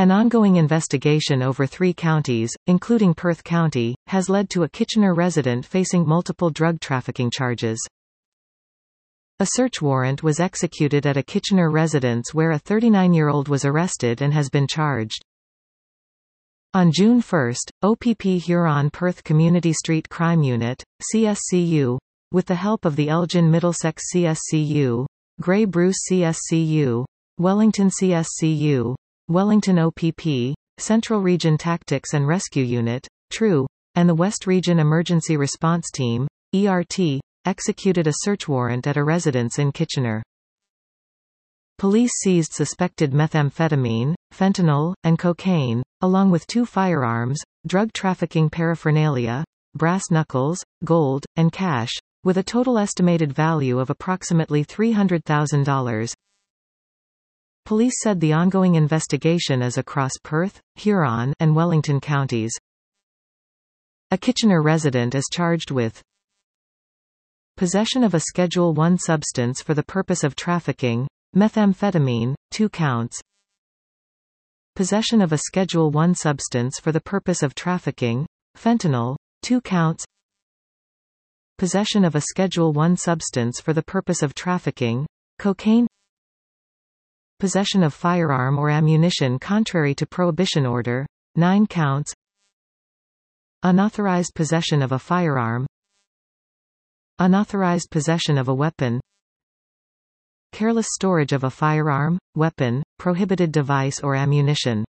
An ongoing investigation over 3 counties, including Perth County, has led to a Kitchener resident facing multiple drug trafficking charges. A search warrant was executed at a Kitchener residence where a 39-year-old was arrested and has been charged. On June 1, OPP Huron Perth Community Street Crime Unit, CSCU, with the help of the Elgin Middlesex CSCU, Grey Bruce CSCU, Wellington CSCU, Wellington OPP, Central Region Tactics and Rescue Unit, TRU, and the West Region Emergency Response Team, ERT, executed a search warrant at a residence in Kitchener. Police seized suspected methamphetamine, fentanyl, and cocaine, along with 2 firearms, drug trafficking paraphernalia, brass knuckles, gold, and cash, with a total estimated value of approximately $300,000. Police said the ongoing investigation is across Perth, Huron, and Wellington counties. A Kitchener resident is charged with possession of a Schedule I substance for the purpose of trafficking, methamphetamine, 2 counts. Possession of a Schedule I substance for the purpose of trafficking, fentanyl, 2 counts. Possession of a Schedule I substance for the purpose of trafficking, cocaine. Possession of firearm or ammunition contrary to prohibition order, 9 counts. Unauthorized possession of a firearm. Unauthorized possession of a weapon. Careless storage of a firearm, weapon, prohibited device or ammunition.